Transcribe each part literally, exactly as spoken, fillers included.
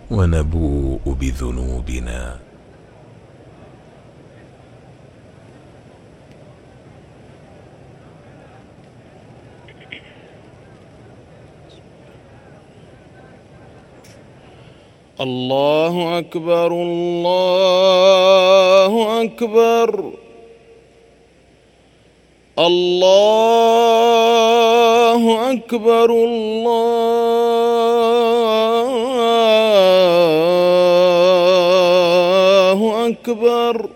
ونبوء بذنوبنا. الله أكبر الله أكبر الله أكبر الله أكبر.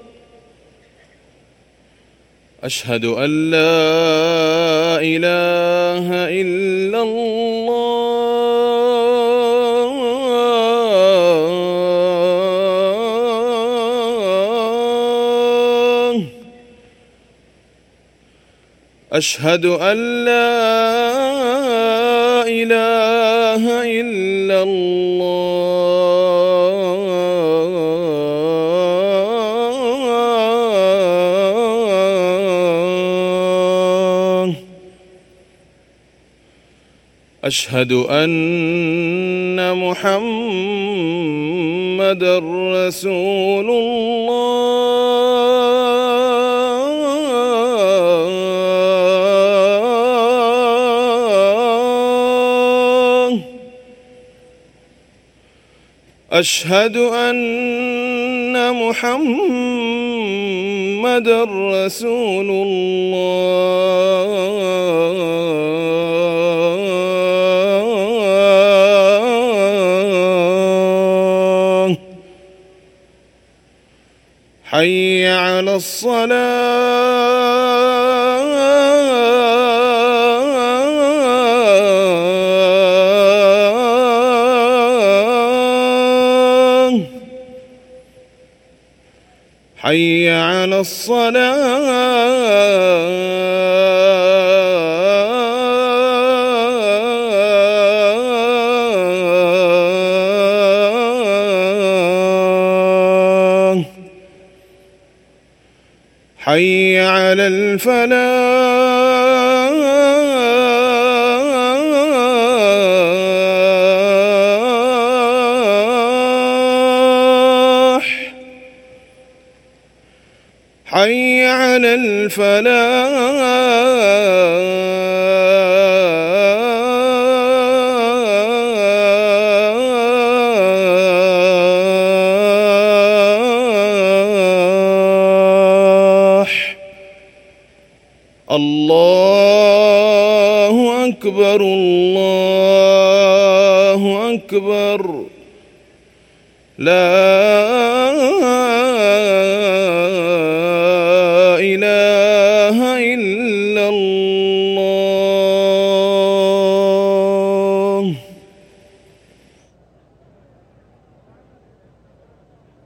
أشهد أن لا إله إلا الله أشهد أن لا إله إلا الله أشهد أن محمدًا رسول الله أشهد أن محمدًا رسول الله. حي على الصلاة حي على الصلاة حي على الفلاح حي على الفلاح. الله أكبر الله أكبر لا إله إلا الله.